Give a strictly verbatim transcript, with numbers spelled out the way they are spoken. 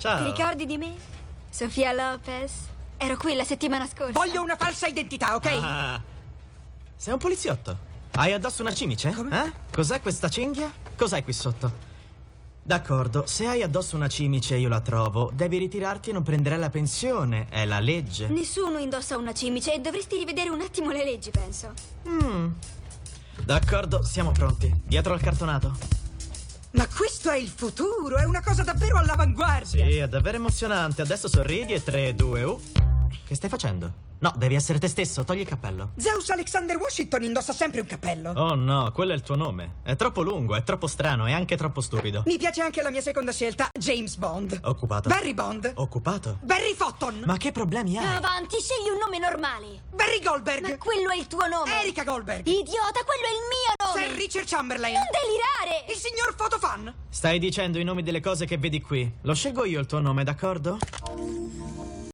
Ciao. Ti ricordi di me? Sofia Lopez. Ero qui la settimana scorsa. Voglio una falsa identità, ok? Ah. Sei un poliziotto? Hai addosso una cimice? Come? Eh? Cos'è questa cinghia? Cos'hai qui sotto? D'accordo, se hai addosso una cimice e io la trovo, devi ritirarti e non prenderai la pensione. È la legge. Nessuno indossa una cimice e dovresti rivedere un attimo le leggi, penso. Mm. D'accordo, siamo pronti. Dietro al cartonato. Ma questo è il futuro, è una cosa davvero all'avanguardia. Sì, è davvero emozionante. Adesso sorridi e tre, due, uno. Che stai facendo? No, devi essere te stesso. Togli il cappello. Zeus Alexander Washington indossa sempre un cappello. Oh no, quello è il tuo nome. È troppo lungo, è troppo strano e anche troppo stupido. Mi piace anche la mia seconda scelta, James Bond. Occupato. Barry Bond. Occupato. Barry Fotton. Ma che problemi hai? Avanti, scegli un nome normale. Barry Goldberg. Ma quello è il tuo nome. Erika Goldberg. Idiota, quello è il mio nome. Sir Richard Chamberlain. Non delirare. Il signor Fotofan. Stai dicendo i nomi delle cose che vedi qui. Lo scelgo io il tuo nome, d'accordo?